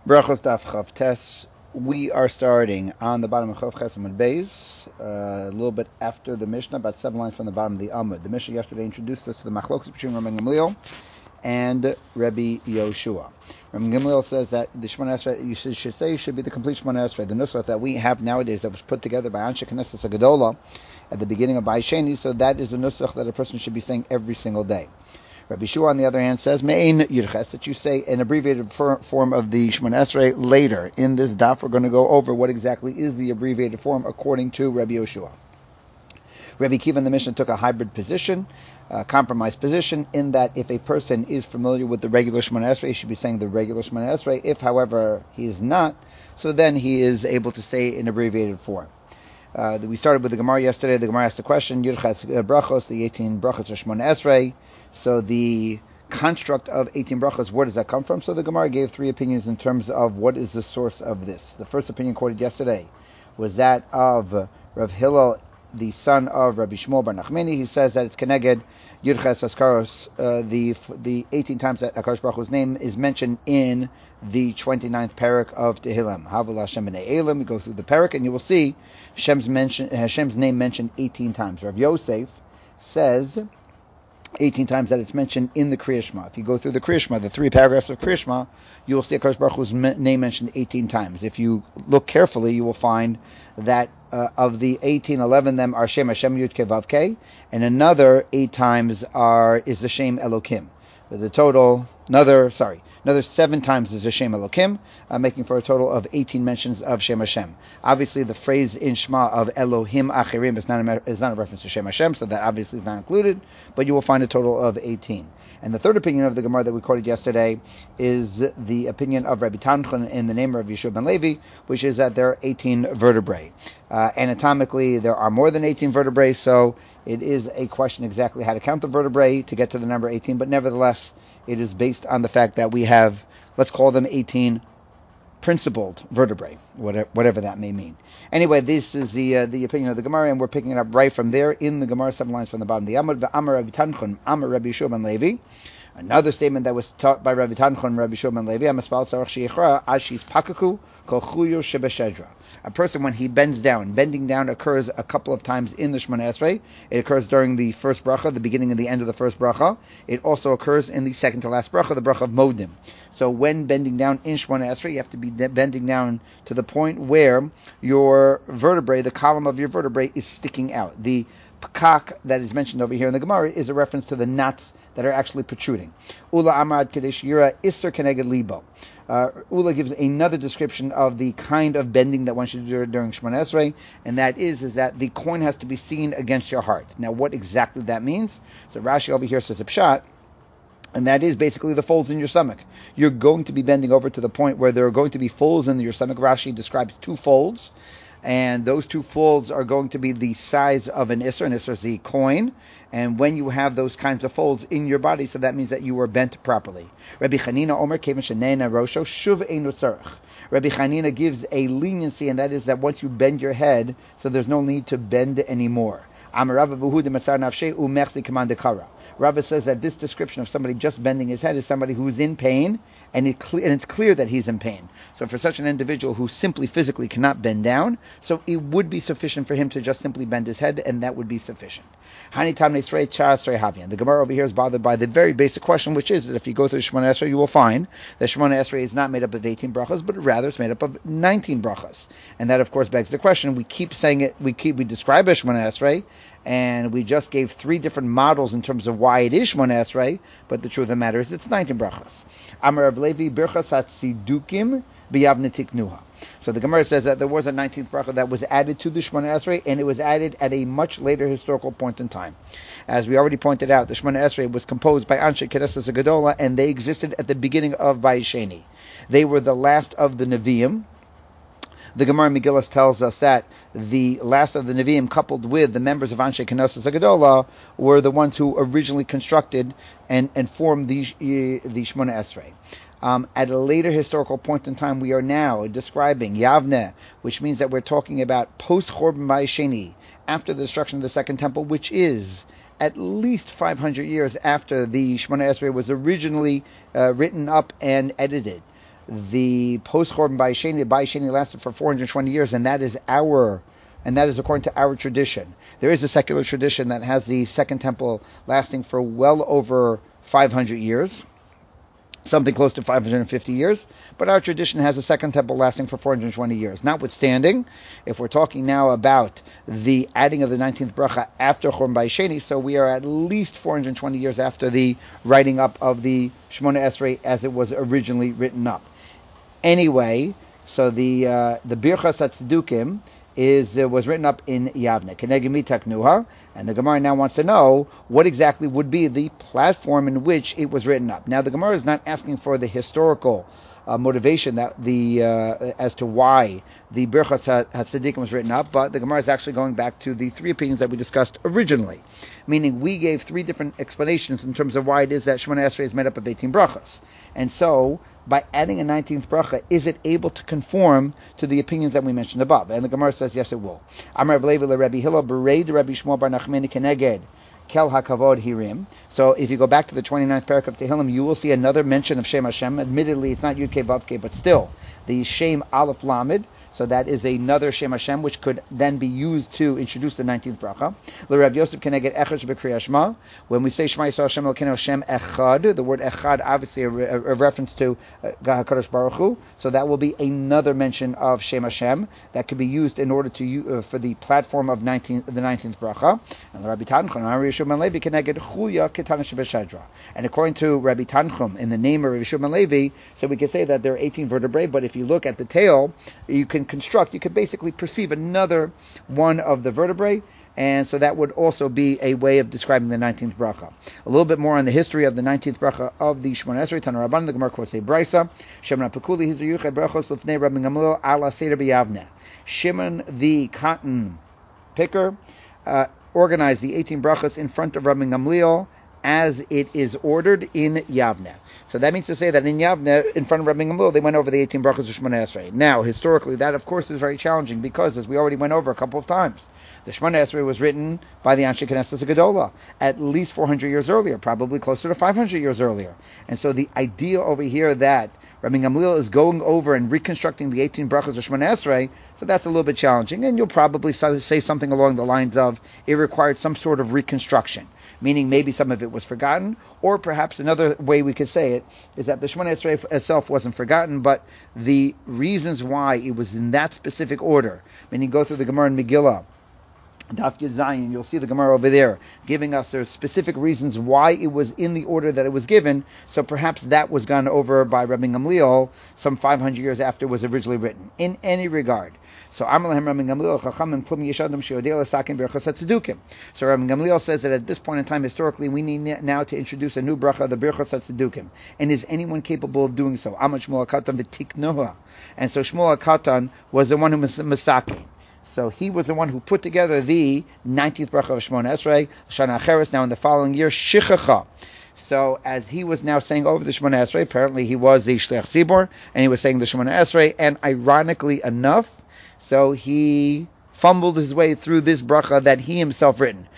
Brachos Daf Chav Tes. We are starting on the bottom of Chav Ches Amud Beis, a little bit after the Mishnah, about 7 lines from the bottom of the Amud. The Mishnah yesterday introduced us to the Machlokas between Rabbi Gamliel and Rabbi Yoshua. Rabbi Gamliel says that the Shemona Esrei you should say should be the complete Shemona Esrei, the nusach that we have nowadays that was put together by Anshe Knesset Gedola at the beginning of Bai Sheni. So that is the nusach that a person should be saying every single day. Rabbi Shua, on the other hand, says Me'ein Yirches, that you say an abbreviated form of the Shemona Esrei later. In this daf, we're going to go over what exactly is the abbreviated form according to Rabbi Yoshua. Rabbi Kiva in the Mishnah took a hybrid position, a compromised position, in that if a person is familiar with the regular Shemona Esrei, he should be saying the regular Shemona Esrei. If, however, he is not, so then he is able to say in abbreviated form. We started with the Gemara yesterday. The Gemara asked the question, Yirches Brachos, the 18 Brachos of Shemona Esrei. So the construct of 18 brachas, where does that come from? So the Gemara gave 3 opinions in terms of what is the source of this. The first opinion quoted yesterday was that of Rav Hillel, the son of Rabbi Shmuel bar Nachmani. He says that it's Keneged Yirches Askaros, the 18 times that Akash Baruch Hu's name is mentioned in the 29th parak of Tehillim. Havul Hashem b'nei Elim. You go through the parak and you will see Hashem's name mentioned 18 times. Rav Yosef says 18 times that it's mentioned in the Kriya Shema. If you go through the Kriya Shema, the 3 paragraphs of Kriya Shema, you will see HaKadosh Baruch Hu's name mentioned 18 times. If you look carefully, you will find that of the 18, 11 them are Shem Hashem Yud Ke Vav Ke, and another 8 times is the Shem Elokim. But the total, another 7 times is the Shem Elokim, making for a total of 18 mentions of Shem Hashem. Obviously, the phrase in Shema of Elohim Achirim is not a reference to Shem Hashem, so that obviously is not included, but you will find a total of 18. And the third opinion of the Gemara that we quoted yesterday is the opinion of Rabbi Tanchon in the name of Yeshua ben Levi, which is that there are 18 vertebrae. Anatomically, there are more than 18 vertebrae, so it is a question exactly how to count the vertebrae to get to the number 18, but nevertheless, it is based on the fact that we have, let's call them 18 principled vertebrae, whatever that may mean. Anyway, this is the opinion of the Gemara, and we're picking it up right from there in the Gemara, 7 lines from the bottom. The Amud V'Amar Rabbi Tanchon, Amar Rabbi Yeshua ben Levi. Another statement that was taught by Rabbi Tanchon, Rabbi Yeshua ben Levi, Amaspal Tzarach Sheichra, Ashis Pakaku, Kol Chuyo Shebeshedra. A person, when he bends down, bending down occurs a couple of times in the Shemona Esrei. It occurs during the first bracha, the beginning and the end of the first bracha. It also occurs in the second to last bracha, the bracha of Modim. So when bending down in Shemona Esrei, you have to be bending down to the point where your vertebrae, the column of your vertebrae, is sticking out. The pakak that is mentioned over here in the Gemara is a reference to the knots that are actually protruding. Ula Amrad Kadesh Yira Isser Keneged Libo. Ula gives another description of the kind of bending that one should do during Shemona Esrei, and that is that the coin has to be seen against your heart. Now, what exactly that means? So Rashi over here says a pshat, and that is basically the folds in your stomach. You're going to be bending over to the point where there are going to be folds in your stomach. Rashi describes 2 folds, and those 2 folds are going to be the size of an Isser. An Isser is the coin. And when you have those kinds of folds in your body, so that means that you were bent properly. Rabbi Chanina Omer Kevin Shenena Rosho Shuv Einu Tzarech. Rabbi Chanina gives a leniency, and that is that once you bend your head, so there's no need to bend anymore. Amar Rava V'hu Demasar Nafshei U'Mechzi Kaman Dekara. Rava says that this description of somebody just bending his head is somebody who's in pain, and it's clear that he's in pain. So for such an individual who simply physically cannot bend down, so it would be sufficient for him to just simply bend his head, and that would be sufficient. The Gemara over here is bothered by the very basic question, which is that if you go through Shemona Esrei, you will find that Shemona Esrei is not made up of 18 brachas, but rather it's made up of 19 brachas. And that, of course, begs the question. We keep saying it. We describe Shemona Esrei, and we just gave 3 different models in terms of why it is Shemona Esrei, but the truth of the matter is it's 19 brachas. Amar Rav Levi Birchas Hatzidukim B'Yavne Tiknuha. So the Gemara says that there was a 19th bracha that was added to the Shemona Esrei, and it was added at a much later historical point in time. As we already pointed out, the Shemona Esrei was composed by Anshe Knesset Gedola, and they existed at the beginning of Bai Sheni. They were the last of the Nevi'im. The Gemara Megillah tells us that the last of the Nevi'im, coupled with the members of Anshe Knesset Gedola, were the ones who originally constructed and formed the Shemona Esrei. At a later historical point in time, we are now describing Yavne, which means that we're talking about post-Chorban Bai Sheni, after the destruction of the Second Temple, which is at least 500 years after the Shemona Esrei was originally written up and edited. the post-Churban Bayis Sheni, the Bayis Sheni lasted for 420 years, and that is according to our tradition. There is a secular tradition that has the Second Temple lasting for well over 500 years, something close to 550 years, but our tradition has a Second Temple lasting for 420 years. Notwithstanding, if we're talking now about the adding of the 19th bracha after Churban Bayis Sheni, so we are at least 420 years after the writing up of the Shemona Esrei as it was originally written up. Anyway, so the Birchas HaTzedukim was written up in Yavne, Keneged Mi Taknuha, and the Gemara now wants to know what exactly would be the platform in which it was written up. Now, the Gemara is not asking for the historical motivation that as to why the Birchas HaTzedukim was written up, but the Gemara is actually going back to the three opinions that we discussed originally, meaning we gave three different explanations in terms of why it is that Shemona Esrei is made up of 18 brachas. And so, by adding a 19th bracha, is it able to conform to the opinions that we mentioned above? And the Gemara says, yes, it will. Amar Rabbi Levi Rabbi Hillel Bereid Rabbi Shmuel Bar Nachmani Keneged Kel HaKavod Hirim. So if you go back to the 29th parak of Tehillim, you will see another mention of Shem Hashem. Admittedly, it's not Yud Kei Vav Kei, but still, the Shem Aleph Lamed. So that is another Shem Hashem, which could then be used to introduce the 19th bracha. L'Rav Yosef Keneged Echad Sheb'Kriyas Shema. When we say Shema Yisrael Hashem Elokeinu Hashem Echad, the word Echad obviously a reference to HaKadosh Baruch Hu. So that will be another mention of Shem Hashem that could be used in order to for the platform of the 19th bracha. And Rabbi Tanchum, Rabbi Yeshua ben Levi Keneged Chuya Ketana Shebeshadra. And according to Rabbi Tanchum, in the name of Rabbi Yeshua ben Levi, so we can say that there are 18 vertebrae. But if you look at the tail, you can basically perceive another one of the vertebrae, and so that would also be a way of describing the 19th bracha. A little bit more on the history of the 19th bracha of the Shemona Esrei. Tana Rabban, the Gemara quotes a brisa. Shimon Apekuli Hizru Yuchei Brachos Lefnei Rabbi Gamliel Ala Seder B'Yavne. Shimon the cotton picker organized the 18 brachos in front of Rabbi Gamliel as it is ordered in Yavne. So that means to say that in Yavne, in front of Rabbi Gamliel, they went over the 18 brachos of Shemona Esrei. Now, historically, that of course is very challenging because, as we already went over a couple of times, the Shemona Esrei was written by the Anshe Knesset Gedola at least 400 years earlier, probably closer to 500 years earlier. And so the idea over here that Rabbi Gamliel is going over and reconstructing the 18 brachos of Shemona Esrei, so that's a little bit challenging. And you'll probably say something along the lines of it required some sort of reconstruction, meaning maybe some of it was forgotten, or perhaps another way we could say it is that the Shemona Esrei itself wasn't forgotten, but the reasons why it was in that specific order, meaning go through the Gemara in Megillah, Daf Yud Zayin, you'll see the Gemara over there giving us their specific reasons why it was in the order that it was given. So perhaps that was gone over by Rabbi Gamliel some 500 years after it was originally written. In any regard, so Amar Lahem Rabbi Gamliel Chachamim Klum Yeshadam Sheodei L'Sakin Birchas HaTzedukim. So Rabbi Gamliel says that at this point in time, historically, we need now to introduce a new bracha, the Birchas HaTzedukim. And is anyone capable of doing so? Amar Shmuel HaKatan V'Tiknoha. And so Shmuel HaKatan was the one who was Masakin. So he was the one who put together the 19th bracha of Shemona Esrei, Shana Acheres. Now in the following year, Shichacha. So as he was now saying over the Shemona Esrei, apparently he was the Shliach Tzibor, and he was saying the Shemona Esrei, and ironically enough, so he fumbled his way through this bracha that he himself written.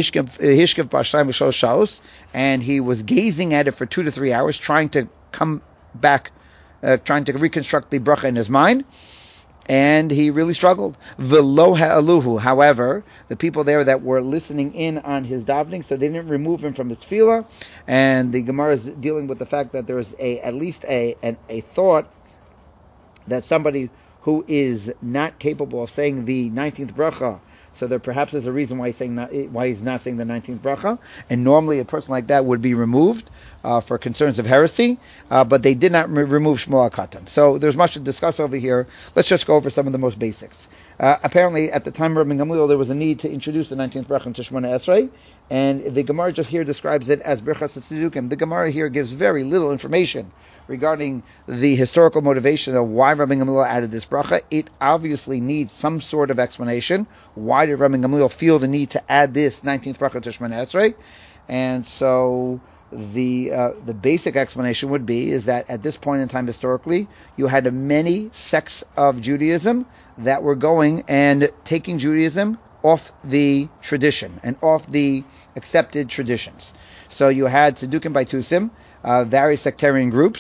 And he was gazing at it for 2 to 3 hours, trying to come back, trying to reconstruct the bracha in his mind. And he really struggled. V'lo ha'aluhu. However, the people there that were listening in on his davening, so they didn't remove him from his tefillah. And the Gemara is dealing with the fact that there is at least a thought that somebody who is not capable of saying the 19th bracha, so there perhaps is a reason why he's not saying the 19th bracha, and normally a person like that would be removed for concerns of heresy, but they did not remove Shmuel HaKatan. So there's much to discuss over here. Let's just go over some of the most basics. Apparently, at the time of Rabbi Gamliel, there was a need to introduce the 19th bracha into Shemona Esrei, and the Gemara just here describes it as Birchas HaTzedukim. The Gemara here gives very little information regarding the historical motivation of why Rabbi Gamliel added this bracha. It obviously needs some sort of explanation. Why did Rabbi Gamliel feel the need to add this 19th bracha to Shemona Esrei? And so the basic explanation would be is that at this point in time historically, you had many sects of Judaism that were going and taking Judaism off the tradition and off the accepted traditions. So you had Tzedukim by Tusim, various sectarian groups,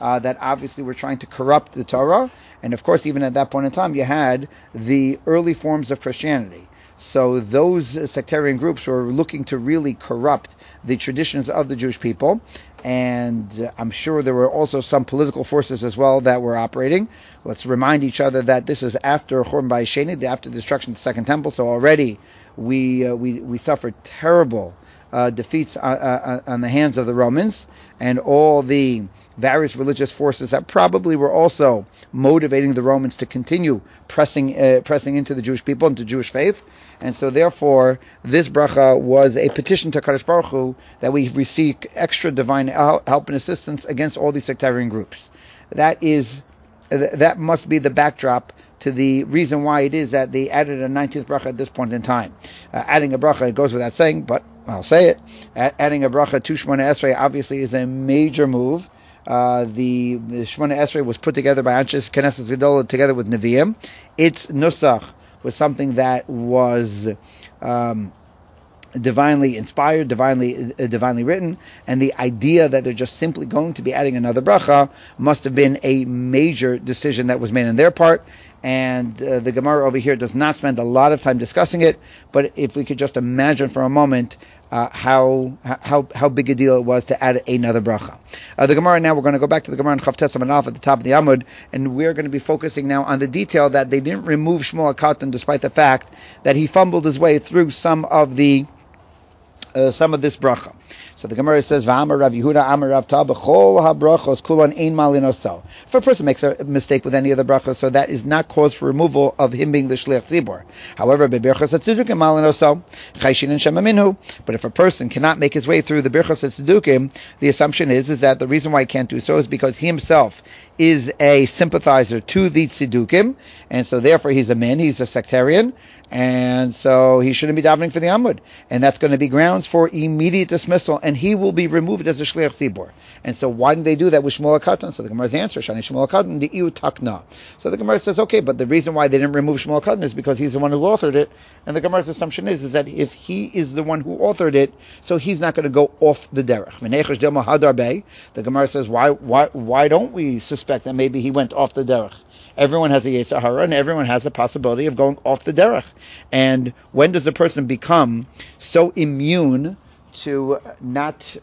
that obviously were trying to corrupt the Torah. And of course, even at that point in time, you had the early forms of Christianity. So those sectarian groups were looking to really corrupt the traditions of the Jewish people. And I'm sure there were also some political forces as well that were operating. Let's remind each other that this is after Churban Bayis Sheni, after the destruction of the Second Temple. So already we suffered terrible defeats on the hands of the Romans, and all the various religious forces that probably were also motivating the Romans to continue pressing into the Jewish people, into Jewish faith. And so therefore, this bracha was a petition to Kadosh Baruch Hu that we receive extra divine help and assistance against all these sectarian groups. That must be the backdrop to the reason why it is that they added a 19th bracha at this point in time. Adding a bracha, it goes without saying, but I'll say it. Adding a bracha to Shemona Esrei obviously is a major move. The Shemona Esrei was put together by Anshe Knesset Gedolah together with Nevi'im. Its nusach was something that was divinely inspired, divinely written, and the idea that they're just simply going to be adding another bracha must have been a major decision that was made on their part. And the Gemara over here does not spend a lot of time discussing it, but if we could just imagine for a moment how big a deal it was to add another bracha. The Gemara now, we're going to go back to the Gemara in Chav Tes Amud Aleph at the top of the Amud, and we're going to be focusing now on the detail that they didn't remove Shmuel HaKatan despite the fact that he fumbled his way through some of this bracha. So the Gemara says, "V'amar Rav Yehuda, Amar Rav Ta, b'chol habrachos kulon ein malin oso." If a person makes a mistake with any of the brachos, so that is not cause for removal of him being the shliach tzibur. However, b'birchos hatzedukim malin oso, chayshin and shema minhu. But if a person cannot make his way through the birchos hatzedukim, the assumption is that the reason why he can't do so is because he himself is a sympathizer to the tzedukim, and so therefore he's a min, he's a sectarian, and so he shouldn't be davening for the Amud. And that's going to be grounds for immediate dismissal, and he will be removed as a Shliach Tzibur. And so why didn't they do that with Shmuel HaKatan? So the Gemara's answer, Shani Shmuel HaKatan, the Iu Takna. So the Gemara says, okay, but the reason why they didn't remove Shmuel HaKatan is because he's the one who authored it. And the Gemara's assumption is that if he is the one who authored it, so he's not going to go off the derech. The Gemara says, why don't we suspect that maybe he went off the derech? Everyone has a Yetzer Hara, and everyone has a possibility of going off the derech. And when does a person become so immune to not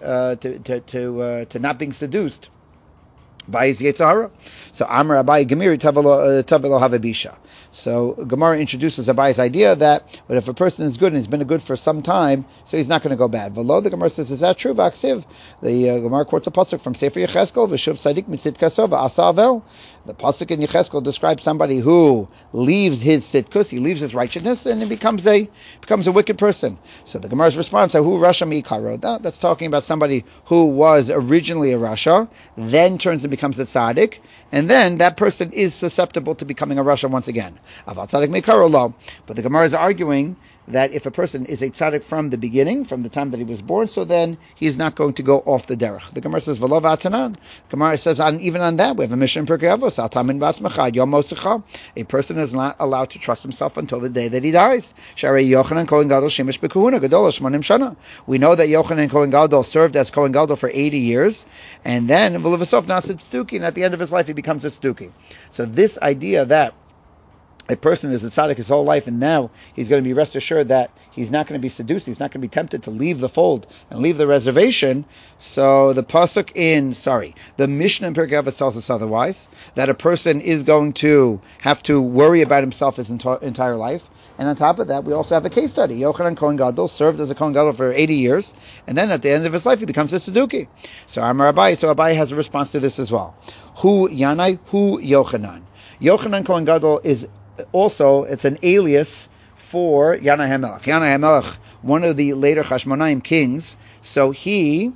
not being seduced by his Yetzer Hara? So Amar Abai Gemiri Tavelo Havabisha. So Gemara introduces Abai's idea that, but if a person is good and he's been good for some time, so he's not going to go bad. V'lo, the Gemara says, is that true? V'aksiv. The Gemara quotes a pasuk from Sefer Yecheskel, V'shuv Sadik Mitzit Kasov Asavel. The pasuk in Yecheskel describes somebody who leaves his sitkus, he leaves his righteousness, and he becomes a wicked person. So the Gemara's response, who Rasha Mikaro? That's talking about somebody who was originally a Rasha, then turns and becomes a tzaddik, and then that person is susceptible to becoming a Rasha once again. But the Gemara is arguing that if a person is a tzaddik from the beginning, from the time that he was born, so then he's not going to go off the derech. The Gemara says, V'lo v'atanan. Gemara says, even on that, we have a mission in Pirkei Avos, Al tamin b'atzmecha, yom mosecha. A person is not allowed to trust himself until the day that he dies. Sharei Yochanan Kohen Gadol shemesh b'kuhuna gadol shmonim shana. We know that Yochanan Kohen Gadol served as Kohen Gadol for 80 years, and then v'levasof nasid tzduki, and at the end of his life he becomes a tzduki. So this idea that a person is a tzaddik his whole life, and now he's going to be rest assured that he's not going to be seduced, he's not going to be tempted to leave the fold and leave the reservation. So the the Mishnah in Pirkei Avos tells us otherwise, that a person is going to have to worry about himself his entire life. And on top of that, we also have a case study. Yochanan Kohen Gadol served as a Kohen Gadol for 80 years, and then at the end of his life, he becomes a Tzeduki. So Amar Abai, Abai has a response to this as well. Hu Yanai, Hu Yochanan. Yochanan Kohen Gadol is also, it's an alias for Yanai HaMelech. Yanai HaMelech, one of the later Chashmonaim kings, so he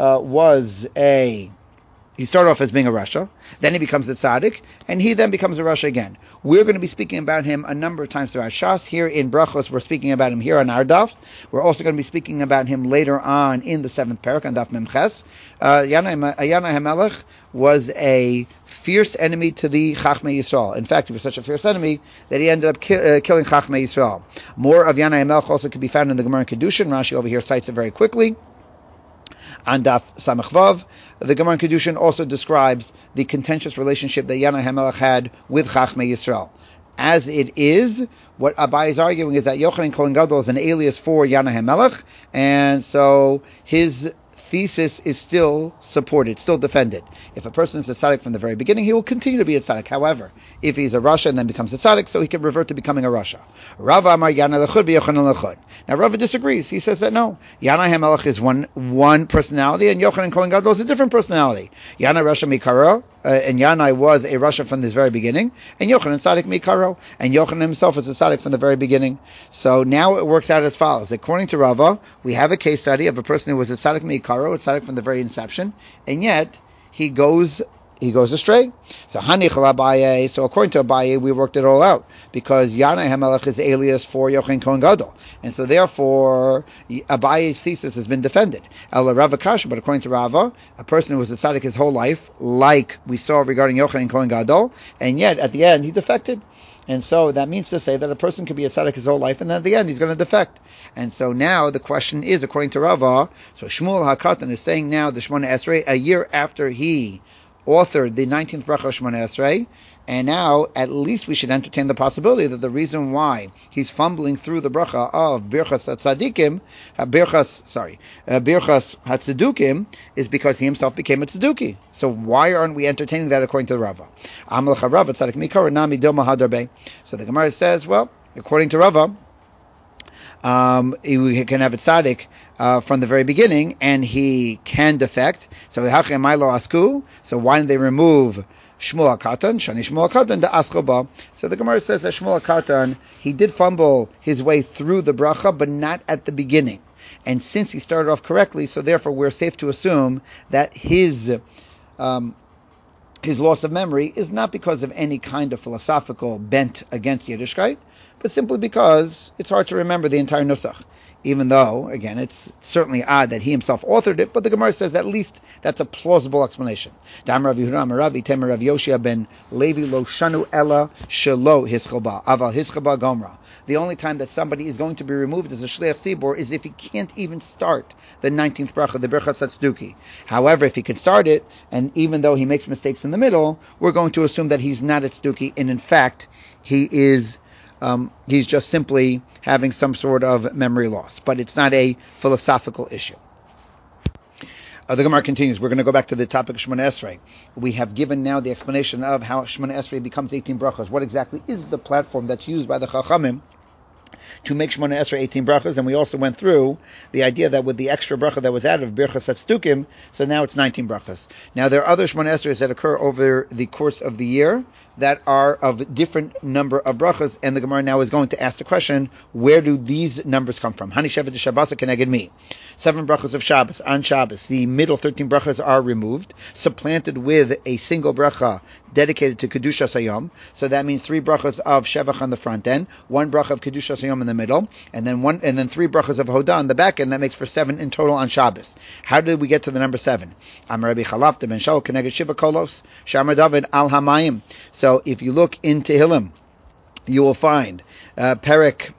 he started off as being a Rasha, then he becomes a tzaddik, and he then becomes a Rasha again. We're going to be speaking about him a number of times throughout Shas. Here in Brachos, we're speaking about him here on our daf. We're also going to be speaking about him later on in the 7th parak on daf Memches. Yanai HaMelech was a fierce enemy to the Chachmei Yisrael. In fact, he was such a fierce enemy that he ended up killing Chachmei Yisrael. More of Yanai HaMelech also can be found in the Gemara in Kedushin. Rashi over here cites it very quickly. On Daf Samach Vav, the Gemara in Kedushin also describes the contentious relationship that Yanai HaMelech had with Chachmei Yisrael. As it is, what Abai is arguing is that Yochanan Kohen Gadol is an alias for Yanai HaMelech, and so his thesis is still supported, still defended. If a person is a tzaddik from the very beginning, he will continue to be a tzaddik. However, if he's a rasha and then becomes a tzaddik, so he can revert to becoming a rasha. Rava Amar Yanai Lechud v'Yochanan Lechud. Now Rava disagrees. He says that no, Yanai HaMelech is one personality, and Yochanan Kohen Gadol is a different personality. Yanai Rasha Mikaro, and Yanai was a rasha from this very beginning, and Yochanan tzaddik Mikaro, and Yochanan himself is a tzaddik from the very beginning. So now it works out as follows. According to Rava, we have a case study of a person who was a tzaddik Mikaro, a tzaddik from the very inception, and yet he goes astray. So Hanichal Abaye. So according to Abaye, we worked it all out because Yanai HaMelech is alias for Yochanan Kohen Gadol, and so therefore Abaye's thesis has been defended. El Rava Kasha, but according to Rava, a person who was a tzaddik his whole life, like we saw regarding Yochanan Kohen Gadol, and yet at the end he defected. And so that means to say that a person can be a tzaddik his whole life, and then at the end he's going to defect. And so now the question is, according to Rava, so Shmuel HaKatan is saying now the Shemona Esrei, a year after he authored the 19th bracha of Shemona Esrei, and now at least we should entertain the possibility that the reason why he's fumbling through the bracha of Birchas HaTzadukim, Birchas HaTzadukim, is because he himself became a Tzaduki. So why aren't we entertaining that according to the Rava? So the Gemara says, well, according to Rava, he can have a tzaddik from the very beginning, and he can defect. So why didn't they remove Shmuel HaKatan, Shani Shmuel HaKatan, the Aschaba? So the Gemara says that Shmuel HaKatan, he did fumble his way through the bracha, but not at the beginning. And since he started off correctly, so therefore we're safe to assume that his loss of memory is not because of any kind of philosophical bent against Yiddishkeit, but simply because it's hard to remember the entire Nusach. Even though, again, it's certainly odd that he himself authored it, but the Gemara says at least that's a plausible explanation. Dam Rav Yehuda Amar Rav Item Rav Yoshia ben Levi lo shanu ella shelo hischaba aval hischaba gomra. The only time that somebody is going to be removed as a shliach tzibur is if he can't even start the 19th bracha, the Birchas HaTzadukim. However, if he can start it, and even though he makes mistakes in the middle, we're going to assume that he's not a tzduki, and in fact, he is. He's just simply having some sort of memory loss, but it's not a philosophical issue. The Gemara continues. We're going to go back to the topic of Shemona Esrei. We have given now the explanation of how Shemona Esrei becomes 18 brachas. What exactly is the platform that's used by the Chachamim to make Shemona Esrei 18 brachas? And we also went through the idea that with the extra bracha that was added of Birchas HaTzadukim, so now it's 19 brachas. Now there are other Shemona Esreis that occur over the course of the year that are of different number of brachas, and the Gemara now is going to ask the question, where do these numbers come from? Hani Shevet Shabbos Keneged Mi. 7 brachas of Shabbos on Shabbos. The middle 13 brachas are removed, supplanted with a single bracha dedicated to Kedushas Hayom. So that means 3 brachas of Shevach on the front end, 1 bracha of Kedushas Hayom in the middle, and then 3 brachas of Hodah on the back end. That makes for 7 in total on Shabbos. How did we get to the number 7? Amar Rabbi Chalaf ben Shaul Keneged Shiva Kolos Shamar David Al Hamayim. So if you look in Tehillim, you will find Perek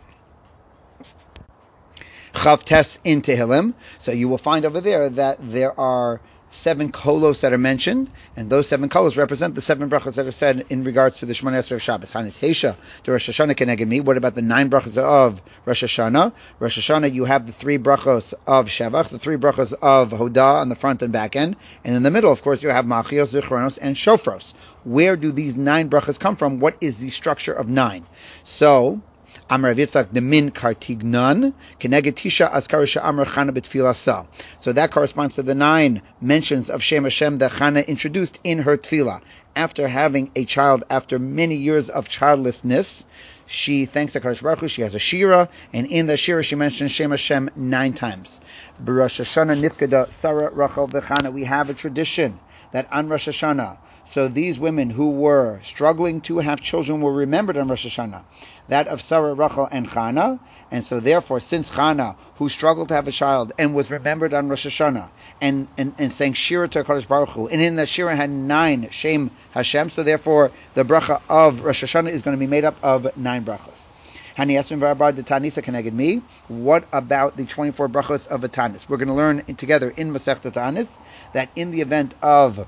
Chav Tes in Tehillim. So you will find over there that there are 7 kolos that are mentioned, and those 7 kolos represent the 7 brachas that are said in regards to the Shemona Esrei of Shabbos. Hanetesha to Rosh Hashanah Keneged Mi. What about the 9 brachas of Rosh Hashanah? Rosh Hashanah, you have the 3 brachos of Shevach, the 3 brachos of Hodah on the front and back end, and in the middle, of course, you have Machios, Zichronos, and Shofros. Where do these 9 brachas come from? What is the structure of 9? So, Amar Rav Yitzchak Demin Kartignan Keneged Tisha Azkar She'amar Chana B'Tfilasa. So that corresponds to the 9 mentions of Shem Hashem that Chana introduced in her tefillah. After having a child, after many years of childlessness, she thanks the Kadosh Baruch Hu. She has a shira, and in the shira she mentions Shem Hashem 9 times. B'Rosh Hashanah Nifkeda Sarah Rachel V'Chana. We have a tradition that on Rosh Hashanah, so these women who were struggling to have children were remembered on Rosh Hashanah. That of Sarah, Rachel, and Chana. And so therefore, since Chana, who struggled to have a child and was remembered on Rosh Hashanah, and sang Shira to HaKadosh Baruch Hu, and in that Shira had 9 Shem Hashem, so therefore the bracha of Rosh Hashanah is going to be made up of 9 brachas. Hani Esrim V'Arba de Tanisa Keneged Mi. What about the 24 brachos of a Tanis? We're going to learn together in Masechta Tanis that in the event of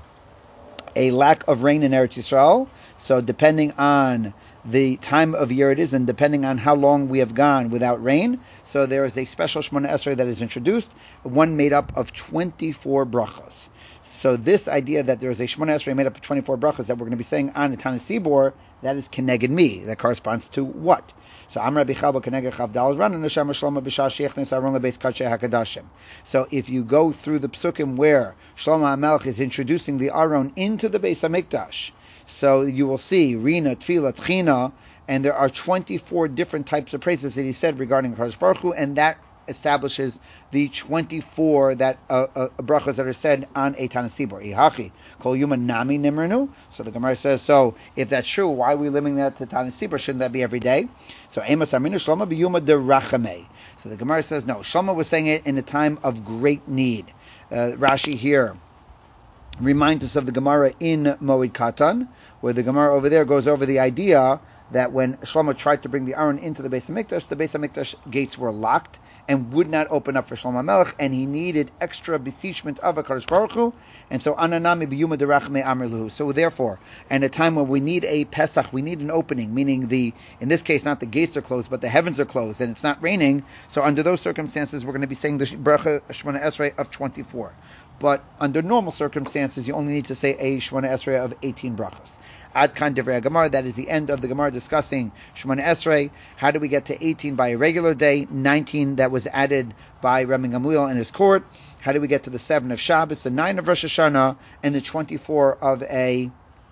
a lack of rain in Eretz Yisrael, so depending on the time of year it is, and depending on how long we have gone without rain, so there is a special Shemona Esrei that is introduced, one made up of 24 brachos. So this idea that there is a Shemona Esrei made up of 24 brachos that we're going to be saying on the Tanis Sibor, that is Keneged Mi. That corresponds to what? So Amar Bichalba Keneged Chavdal Ran Neshama Shlomo B'Shah Sheichnes Aron LeBeis Kadshe HaKadashim. So if you go through the psukim where Shlomo HaMelech is introducing the Aron into the Beis HaMikdash, so you will see Rina, Tfila, Tchina, and there are 24 different types of praises that he said regarding Kadosh Baruch Hu, and that establishes the 24 that brachos that are said on a Tanis Sibor. Ihachi kol yuma nami nimrenu. So the Gemara says, so if that's true, why are we limiting that to Tanis Sibor? Shouldn't that be every day? So Amos Aminu Shlomo b'yuma derachamei. So the Gemara says, no, Shlomo was saying it in a time of great need. Rashi here reminds us of the Gemara in Moed Katan, where the Gemara over there goes over the idea that when Shlomo tried to bring the Aron into the Beis HaMikdash gates were locked and would not open up for Shlomo HaMelech, and he needed extra beseechment of HaKadosh Baruch Hu, and so Ananami b'yuma derachmei amr luhu. So therefore, in a time when we need a Pesach, we need an opening, meaning in this case, not the gates are closed, but the heavens are closed, and it's not raining, so under those circumstances, we're going to be saying the Bracha Shemona Esrei of 24. But under normal circumstances, you only need to say a Shemona Esrei of 18 brachos. Ad kan divrei Gemara, that is the end of the Gemara discussing Shemona Esrei. How do we get to 18 by a regular day, 19 that was added by Rabbi Gamliel in his court? How do we get to the 7 of Shabbos, the 9 of Rosh Hashanah, and the 24 of a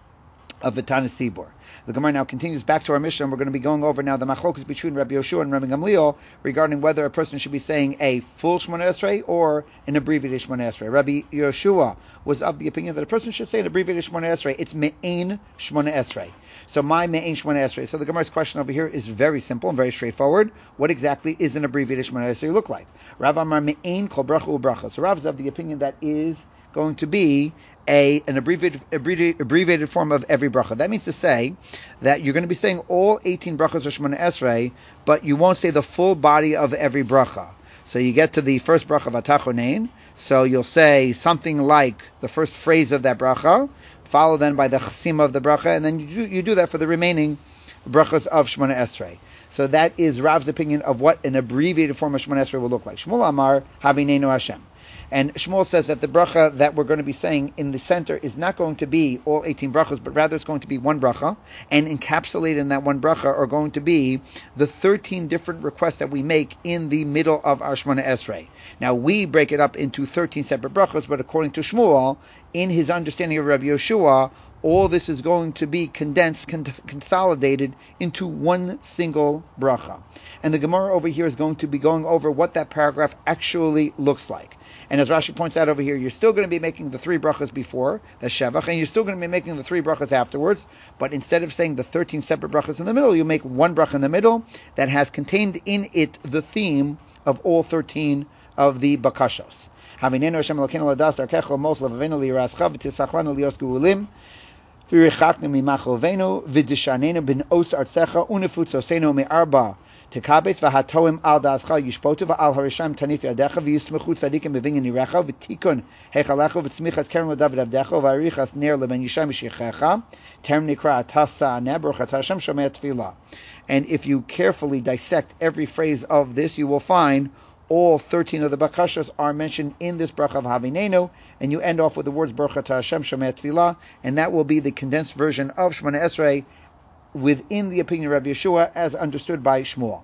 Tanis Sibor? The Gemara now continues back to our Mishnah, and we're going to be going over now the machlokus between Rabbi Yoshua and Rabbi Gamliel regarding whether a person should be saying a full Shemona Esrei or an abbreviated Shemona Esrei. Rabbi Yoshua was of the opinion that a person should say an abbreviated Shemona Esrei. It's Me'ein Shemona Esrei. So my Me'ein Shemona Esrei. So the Gemara's question over here is very simple and very straightforward. What exactly is an abbreviated Shemona Esrei look like? Rav Amar Me'ein Kol Bracha U'Bracha. So Rav is of the opinion that is going to be an abbreviated form of every bracha. That means to say that you're going to be saying all 18 brachas of Shemona Esrei, but you won't say the full body of every bracha. So you get to the first bracha of Atachonein, so you'll say something like the first phrase of that bracha, followed then by the chasima of the bracha, and then you do that for the remaining brachas of Shemona Esrei. So that is Rav's opinion of what an abbreviated form of Shemona Esrei will look like. Shmuel Amar Havinenu Hashem. And Shmuel says that the bracha that we're going to be saying in the center is not going to be all 18 brachas, but rather it's going to be one bracha, and encapsulated in that one bracha are going to be the 13 different requests that we make in the middle of our Shemona Esrei. Now, we break it up into 13 separate brachas, but according to Shmuel, in his understanding of Rabbi Yoshua, all this is going to be condensed, consolidated into one single bracha. And the Gemara over here is going to be going over what that paragraph actually looks like. And as Rashi points out over here, you're still going to be making the 3 brachas before, the Shevach, and you're still going to be making the 3 brachas afterwards, but instead of saying the 13 separate brachas in the middle, you make one bracha in the middle that has contained in it the theme of all 13 of the bakashos. Havinenu Hashem Elokeinu ladas darkecho mos levavenu liyirascha v'tisachlanu lios ge'ulim v'richaknu mimachovenu v'dishanenu bin os artzecha unefutzosenu me'arba Tekabetz v'hatoim al da'ascha yishpotu v'al harisham tanif yadecha v'yismechu tzadikim b'vinyan yirecha v'tikun hechalecha v'tzmichas keren l'david avdecha v'arichas ner l'ben yisham yishichecha term nikra atasa nebruch atasham shomei tefillah. And if you carefully dissect every phrase of this, you will find all 13 of the bakashas are mentioned in this bracha of Havinenu, and you end off with the words Baruch Atah Hashem Shomei Tefillah, and that will be the condensed version of Shemona Esrei within the opinion of Rabbi Yeshua as understood by Shmuel.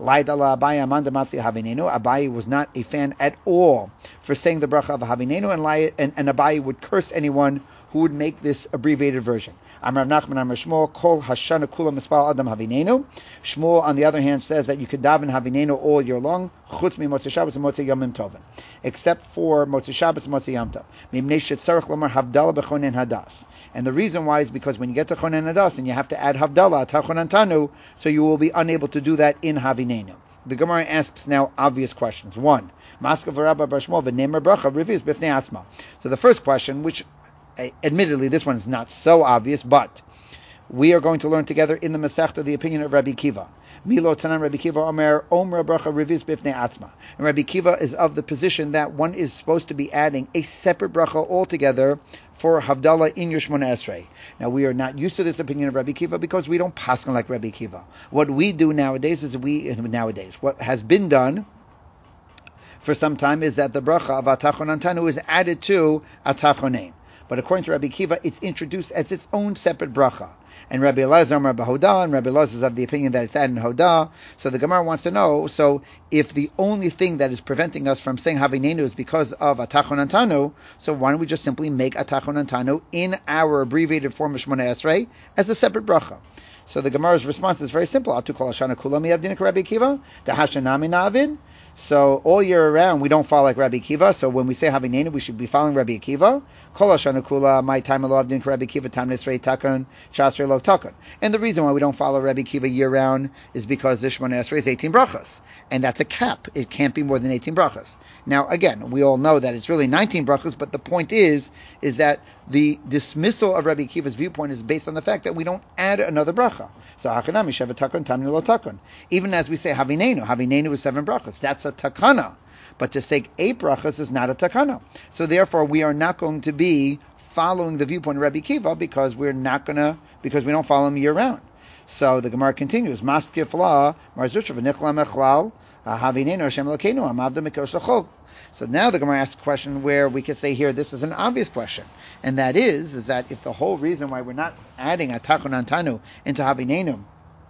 Abaye was not a fan at all for saying the bracha of Havinenu, and Abaye would curse anyone who would make this abbreviated version. Amar Nachman Amar Shmuel Kol Hashana Kula Mispal Adam Havinenu. Shmuel, on the other hand, says that you could daven Havinenu all year long, chutz mi Motzei Shabbos and Motzei Yomim Tovim, except for Motzei Shabbos and Motzei Yom Tov. Mimnei shetzarich lomar Havdalah b'chonen hadas. And the reason why is because when you get to Chonen Hadas and you have to add Havdalah, Tachonan Tanu, so you will be unable to do that in Havinenu. The Gemara asks now obvious questions. 1. Maskav Rabba Bar Shmuel v'nemer bracha reviz b'fnei atzma. So the first question, which admittedly this one is not so obvious, but we are going to learn together in the Masechta the opinion of Rabbi Kiva. Milo Tanan Rabbi Kiva Omer Bracha Reviz Bifnei Atzma. And Rabbi Kiva is of the position that one is supposed to be adding a separate bracha altogether for Havdalah in your Shmona Esrei. Now, we are not used to this opinion of Rabbi Kiva because we don't paskin like Rabbi Kiva. What we do nowadays what has been done for some time is that the bracha of Atachon Antanu is added to Atachonein. But according to Rabbi Kiva, it's introduced as its own separate bracha. And Rabbi Elazar Amar Bahodah, and Rabbi Elazar is of the opinion that it's added in Hodah. So the Gemara wants to know, so if the only thing that is preventing us from saying Havinenu is because of Atachon Antanu, so why don't we just simply make Atachon Antanu in our abbreviated form of Shmona Esrei as a separate bracha? So the Gemara's response is very simple. Atu kol hashana kula mi'avdin Rabbi Kiva, dahashanami na'avin. So all year around, we don't follow like Rabbi Kiva. So when we say Havinenu, we should be following Rabbi Kiva. Kol hashana kula, my time alo avdin Rabbi Kiva, tam nesrei takon, shasrei lo takon. And the reason why we don't follow Rabbi Kiva year round is because this Shmona Esrei is 18 brachas. And that's a cap. It can't be more than 18 brachas. Now, again, we all know that it's really 19 brachas, but the point is that the dismissal of Rabbi Kiva's viewpoint is based on the fact that we don't add another bracha. So, Hachanami Sheva Takon, Tamni Lo Takon. Even as we say Havinenu is 7 brachas. That's a takana. But to say 8 brachas is not a takana. So therefore, we are not going to be following the viewpoint of Rabbi Kiva because we don't follow him year round. So the Gemara continues, Maskif la, Marzucha v'nichla mechlal, Havinenu Hashem Elokeinu, Amavda Mikosh L'chol. So now the Gemara asks a question where we could say here, this is an obvious question. And that is that if the whole reason why we're not adding Atachon Antanu into Havinenu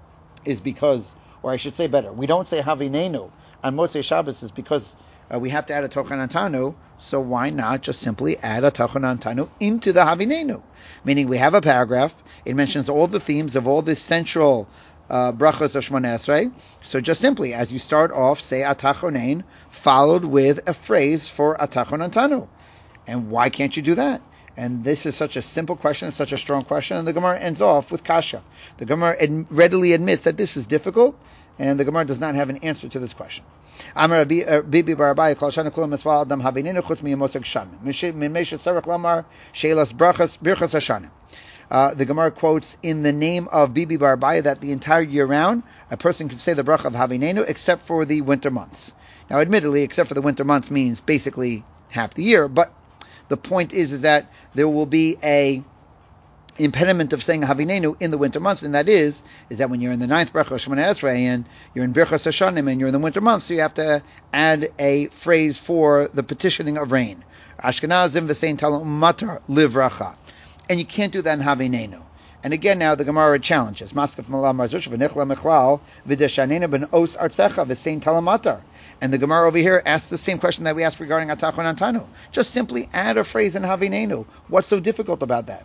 is because, or I should say better, we don't say Havinenu on Motzei Shabbos is because we have to add Atachon Antanu, so why not just simply add Atachon Antanu into the Havinenu? Meaning we have a paragraph, it mentions all the themes of all the central brachos of Shmona Esrei. So just simply, as you start off, say Atachonein, followed with a phrase for Atachon Antanu. And why can't you do that? And this is such a simple question, such a strong question, and the Gemara ends off with kasha. The Gemara readily admits that this is difficult, and the Gemara does not have an answer to this question. Amar Bibi Barabai Kol Shana Kulam Misval Adam Havinenu Chutz Miyamosek Shamim Min Meshet Tzarech Lamar Sheilas Birchas Hashanim. The Gemara quotes in the name of Bibi Barabai that the entire year round a person could say the bracha of Havinenu except for the winter months. Now, admittedly, except for the winter months means basically half the year, but the point is that there will be a impediment of saying Havinenu in the winter months, and that is that when you're in the 9th bracha of Shemona Esrei and you're in Birchas Hashanim and you're in the winter months, so you have to add a phrase for the petitioning of rain. Ashkenazim v'sein talam matar livracha. And you can't do that in Havinenu. And again, now the Gemara challenges. Maskef malam marzuch v'nichla mechlal v'deshanena ben os artzecha v'sein talam matar. And the Gemara over here asks the same question that we asked regarding Atachon Antanu. Just simply add a phrase in Havinenu. What's so difficult about that?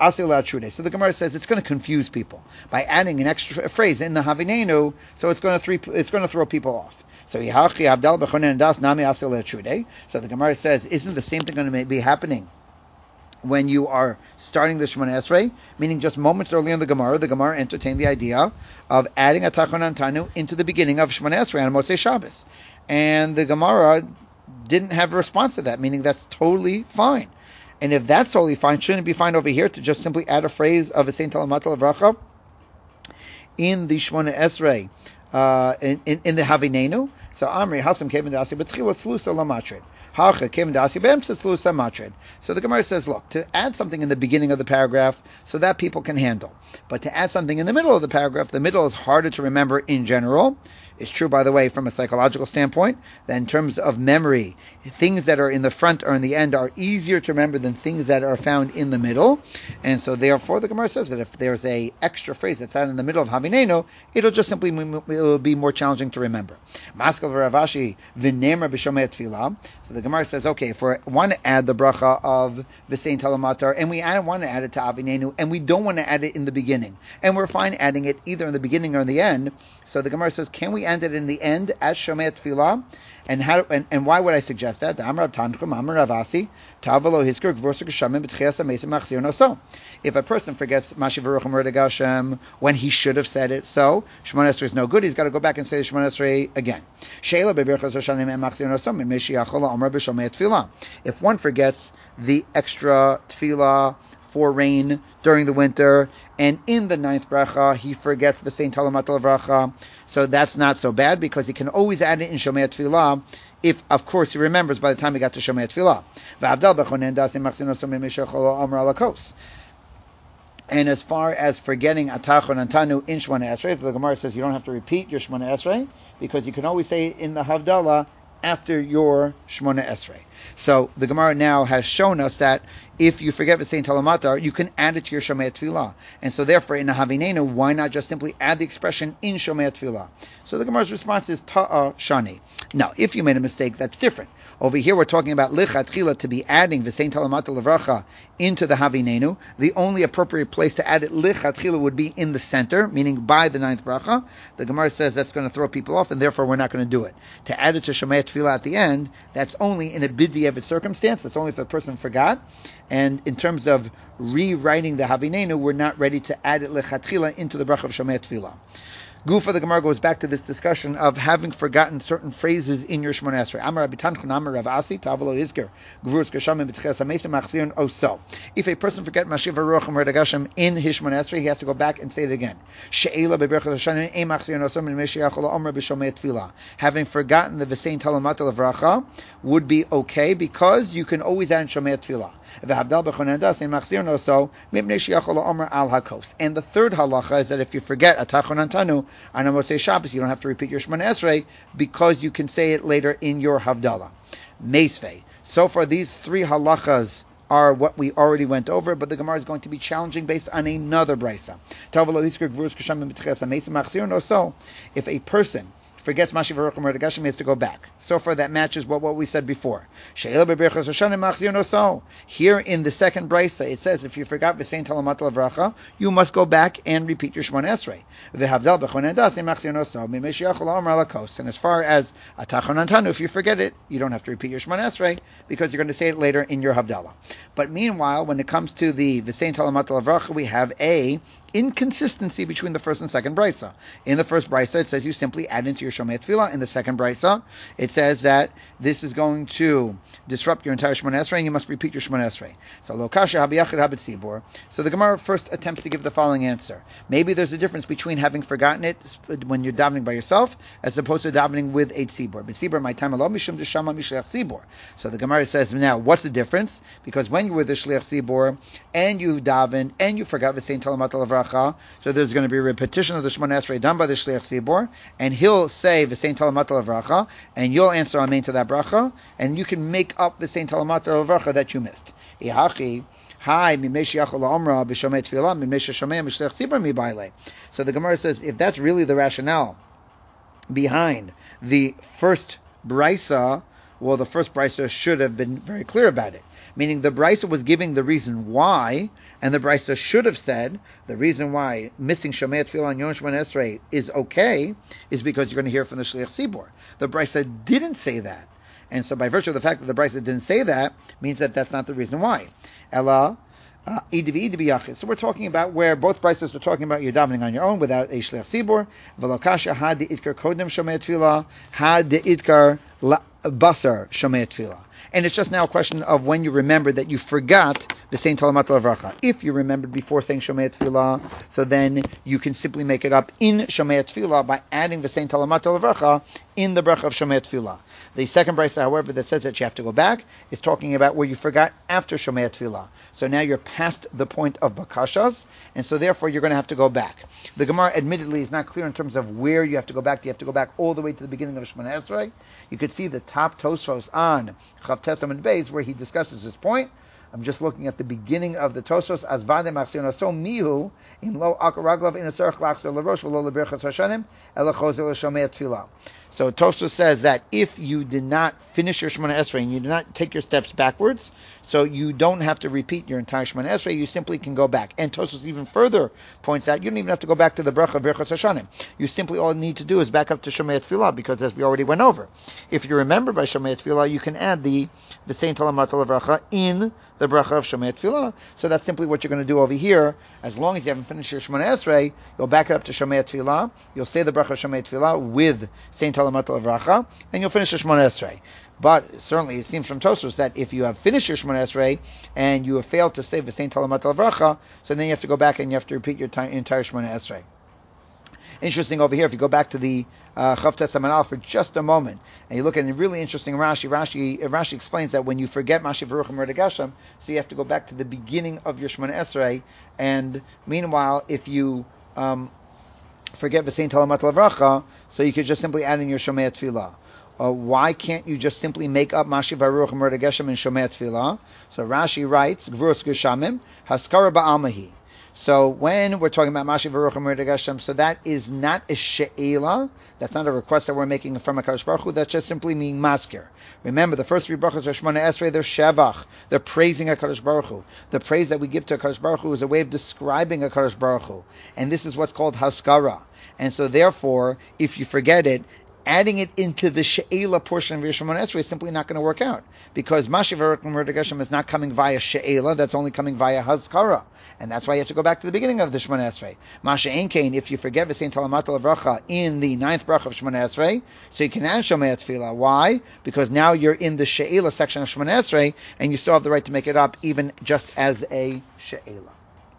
So the Gemara says it's going to confuse people by adding an extra phrase in the Havinenu. So it's going to throw people off. So the Gemara says, isn't the same thing going to be happening when you are starting the Shemona Esrei? Meaning just moments earlier in the Gemara entertained the idea of adding Atachon Antanu into the beginning of Shemona Esrei on Motzei Shabbos. And the Gemara didn't have a response to that, meaning that's totally fine. And if that's totally fine, shouldn't it be fine over here to just simply add a phrase of a Saint Talamatal Avracha in the Shemona Esrei, in the Havinenu? So Amri Hasam Kevin Dasi B'Tchila Tzlusa Lamatrid. Hacha Kevin Dasi B'Emsa Tzlusa Matrid. So the Gemara says, look, to add something in the beginning of the paragraph so that people can handle, but to add something in the middle of the paragraph, the middle is harder to remember in general. It's true, by the way, from a psychological standpoint, that in terms of memory, things that are in the front or in the end are easier to remember than things that are found in the middle. And so therefore, the Gemara says that if there's a extra phrase that's out in the middle of Havinenu, it'll be more challenging to remember. Maskal Ravashi v'nemer b'shomei tefillah. So the Gemara says, okay, if we want to add the bracha of v'sein talamatar, and we want to add it to Havinenu, and we don't want to add it in the beginning, and we're fine adding it either in the beginning or in the end. So the Gemara says, can we end it in the end as Shomei Tefillah? And why would I suggest that? If a person forgets Mashiv Baruch Hashem when he should have said it, so Shemona Esrei is no good. He's got to go back and say the Shemona Esrei again. If one forgets the extra tefillah for rain during the winter, and in the ninth bracha he forgets the Saint Talamat Lavracha. So that's not so bad because he can always add it in Shomei Tefillah if, of course, he remembers by the time he got to Shomei Tefillah. And as far as forgetting Atachon Antanu in Shemona Esrei, the Gemara says you don't have to repeat your Shemona Esrei because you can always say it in the Havdalah after your Shemona Esrei. So the Gemara now has shown us that if you forget V'sein Talamatar, you can add it to your Shomei Tefillah. And so therefore, in a Havinenu, why not just simply add the expression in Shomei Tefillah? So the Gemara's response is Ta'a Shani. Now, if you made a mistake, that's different. Over here, we're talking about Lichatchila to be adding V'sein Talamatar Levracha into the Havinenu. The only appropriate place to add it Lichatchila would be in the center, meaning by the ninth bracha. The Gemara says that's going to throw people off, and therefore we're not going to do it. To add it to Shomei Tefillah at the end, that's only in a b'diavad circumstance. That's only if the person forgot. And in terms of rewriting the Havinenu, we're not ready to add it lechatchila into the bracha of Shomei Tefillah. Gufa, the Gemara goes back to this discussion of having forgotten certain phrases in your Shemona Esrei. Amar Rabbi Tanchon, Amar Rav Asi, Tavlo Yizker, Gvurus Geshamim B'tchias HaMesim Machzirin Oso. If a person forget Mashiv HaRuach HaMered HaGasham in his Shemona Esrei, he has to go back and say it again. She'ela Beberchas HaShanim Ein Machzirin Oso Min Meshiach Omer B'Shomei Tefillah. Having forgotten the V'sein Talamat Levracha would be okay because you can always add in Shomei Tefillah. And the third halacha is that if you forget Atachon Antanu on a Motzei Shabbos, you don't have to repeat your Shemona Esrei because you can say it later in your Havdalah. Meisvei. So far, these three halachas are what we already went over, but the Gemara is going to be challenging based on another brisa. If a person forgets Mashiv HaRuach HaMered HaGasham, he has to go back. So far, that matches what we said before. Here in the second brisa, it says if you forgot V'sein Talamat Lavracha, you must go back and repeat your Shemona Esrei. And as far as Atachon Antanu, if you forget it, you don't have to repeat your Shemona Esrei because you're going to say it later in your Havdalah. But meanwhile, when it comes to the V'sein Talamat Lavracha, we have a inconsistency between the first and second brisa. In the first brisa, it says you simply add into your Shomei Tefillah. In the second brisa, it says that this is going to disrupt your entire Shemona Esrei, and you must repeat your Shemona Esrei. So lo kasha habiyachid habetzibur. So the Gemara first attempts to give the following answer. Maybe there's a difference between having forgotten it when you're davening by yourself as opposed to davening with a tzibur. Betzibur my time alone mishum deshama mishleach tzibur. So the Gemara says now, what's the difference? Because when you were the shliach tzibur and you davened and you forgot V'sein Talamat Lavracha, so there's going to be a repetition of the Shemona Esrei done by the shliach tzibur, and he'll say V'sein Talamat Lavracha, and you'll answer amen to that bracha, and you can make up the V'sein Talamat Lavracha that you missed. So the Gemara says, if that's really the rationale behind the first brisa, well, the first brisa should have been very clear about it. Meaning the brisa was giving the reason why, and the brisa should have said the reason why missing Shomei Tefillah on Yom Shemona Esrei is okay is because you're going to hear from the Shliach Tzibur. The brisa didn't say that. And so by virtue of the fact that the brisa didn't say that, means that that's not the reason why. Ella, so we're talking about where both brises are talking about you're davening on your own without a shliach tzibur. V'lokasha had the itkar kodem shomei tefillah, had the itkar basar shomei tefillah. And it's just now a question of when you remember that you forgot the V'sein Talamat Lavracha. If you remembered before saying Shomei Tefillah, so then you can simply make it up in Shomei Tefillah by adding the V'sein Talamat Lavracha in the bracha of Shomei Tefillah. The second brisa, however, that says that you have to go back is talking about where you forgot after Shomei Tefillah. So now you're past the point of bakashas, and so therefore you're going to have to go back. The Gemara admittedly is not clear in terms of where you have to go back. You have to go back all the way to the beginning of Shemona Esrei. You could see the top Tosfos on Chav Testament Beis where he discusses this point. I'm just looking at the beginning of the Tosfos as Vade Machzion So Mihu in Lo Akaraglav in Aserach Lachzer LaRosh V'Lo LeBerchas Hashanim Ela Chozel Shomei Tefillah. So Tosfos says that if you did not finish your Shemona Esrei and you did not take your steps backwards, so you don't have to repeat your entire Shemona Esrei, you simply can go back. And Tosfos even further points out you don't even have to go back to the bracha Berchas Hashanim. You simply all you need to do is back up to Shomei Tefillah, because as we already went over, if you remember by Shomei Tefillah, you can add the V'sein Talamat Lavracha in the bracha of Shomei Tefillah. So that's simply what you're going to do over here. As long as you haven't finished your Shemona Esrei, you'll back it up to Shomei Tefillah. You'll say the bracha of Shomei Tefillah with Saint Talamat Lavracha, and you'll finish the Shemona Esrei. But certainly it seems from Tosfos that if you have finished your Shemona Esrei and you have failed to say V'sein Talamat Lavracha, so then you have to go back and you have to repeat your entire Shemona Esrei. Interesting over here, if you go back to the Chavtes Amanal for just a moment, and you look at a really interesting Rashi explains that when you forget Mashiv Baruch Hu Geshem, so you have to go back to the beginning of your Shemona Esrei, and meanwhile, if you forget V'sein Talamat Lavracha, so you could just simply add in your Shomei Tefillah. Why can't you just simply make up Mashiv Baruch Hu Geshem and Shomei Tefillah? So Rashi writes, Gvuros Geshamim, Haskara Ba'almahi. So when we're talking about Mashiv Baruch Hu Geshem, so that is not a she'ela. That's not a request that we're making from HaKadosh Baruch Hu. That's just simply meaning masker. Remember, the first three brachos are Shemona Esrei. They're shevach. They're praising HaKadosh Baruch Hu. The praise that we give to HaKadosh Baruch Hu is a way of describing HaKadosh Baruch Hu. And this is what's called haskara. And so therefore, if you forget it, adding it into the she'ela portion of your Shemona Esrei is simply not going to work out. Because Mashiv Baruch Hu Geshem is not coming via she'ela. That's only coming via haskara. And that's why you have to go back to the beginning of the Shemona Esrei. Masha Ein Kain, if you forget V'sein Talamat Lavracha in the 9th bracha of Shemona Esrei, so you can add Shomei Tefillah. Why? Because now you're in the She'ela section of Shemona Esrei, and you still have the right to make it up, even just as a She'ela.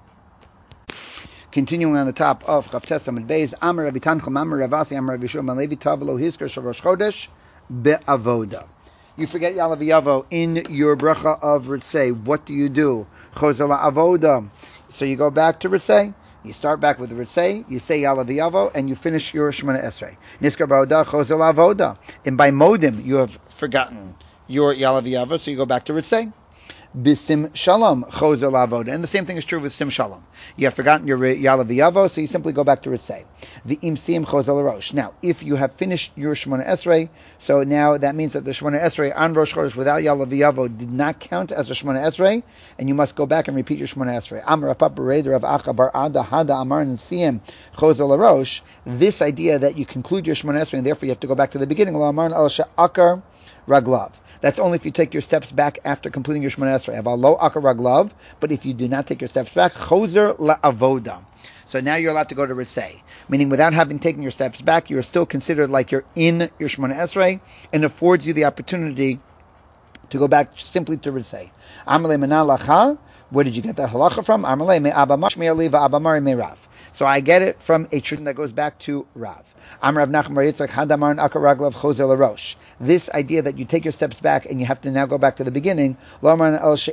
Continuing on the top of Chavtes Amud Beis, Amar Rabbi Tanchum, Amar Rav Asi, Amar Rabbi Shua Levi Tavlo Hiskar Shel Rosh Chodesh Be'avoda. You forget Ya'alav Yavo in your bracha of Ritzei. What do you do? Chozer La'avoda. So you go back to Ritzei, you start back with the Ritzei, you say Ya'alav Yavo, and you finish your Shemona Esrei. Niskar Ba'oda Chozer La'avoda. And by Modim, you have forgotten your Ya'alav Yavo, so you go back to Ritzei. Bisim Shalom Chozer La'avoda. And the same thing is true with Sim Shalom. You have forgotten your Ya'alav Yavo, so you simply go back to Ritzei. The Imsim Chozer L'Rosh. Now, if you have finished your Shemona Esrei, so now that means that the Shemona Esrei on Rosh Chodesh without Ya'alav Yavo did not count as a Shemona Esrei, and you must go back and repeat your Shemona Esrei. Amar Papa Reder of Acha Bar Ada Hada Amar Nsiim Chozer L'Rosh. This idea that you conclude your Shemona Esrei and therefore you have to go back to the beginning. Lo Amar Al Sha'akar Raglav. That's only if you take your steps back after completing your Shemona Esrei. Aval lo akar raglav, but if you do not take your steps back, chozer la'avoda. So now you're allowed to go to Ritzei, meaning without having taken your steps back, you are still considered like you're in your Shemona Esrei, and affords you the opportunity to go back simply to Ritzei. Amalei mena lacha. Where did you get that halacha from? Amalei me abba mashmi ali va'abba mari me Rav. So I get it from a tradition that goes back to Rav. Amar Rav Nachman Bar Yitzchak Hadamar and Akar Raglav Chozer L'Rosh. This idea that you take your steps back and you have to now go back to the beginning. That's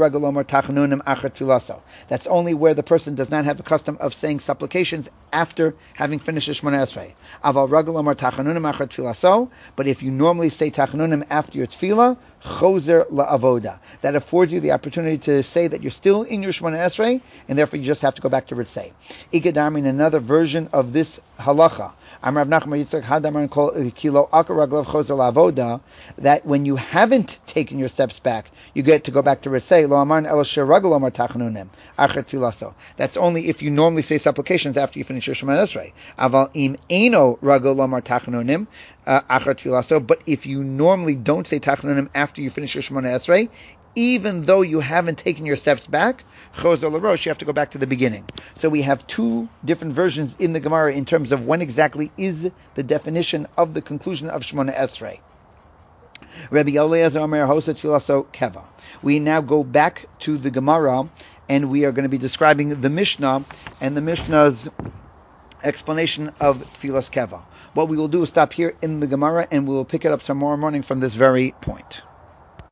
only where the person does not have a custom of saying supplications after having finished the Shemona Esrei. But if you normally say Tachanunim after your Tefillah, Chozer La'avoda. That affords you the opportunity to say that you're still in your Shemona Esrei, and therefore you just have to go back to Ritzei. Ikedarmi, in another version of this halacha, Amar Rav Nachman Yitzchak Hadamar Kilo Akar Raglav Chozer La'avoda, that when you haven't taken your steps back, you get to go back to Ritzei. Lo Amar El Sheragol Omar Tachanunim Achar Tfilaso. That's only if you normally say supplications after you finish your Shemona Esrei. Aval Im Eino Ragol Omar Tachanunim Achar Tfilaso. But if you normally don't say Tachanunim after you finish your Shemona Esrei, even though you haven't taken your steps back, Chozer L'Rosh, you have to go back to the beginning. So we have two different versions in the Gemara in terms of when exactly is the definition of the conclusion of Shemona Esrei. Rabbi Eliezer Omer Hosa Tfilaso Keva. We now go back to the Gemara, and we are going to be describing the Mishnah and the Mishnah's explanation of Tfilas Keva. What we will do is stop here in the Gemara, and we will pick it up tomorrow morning from this very point.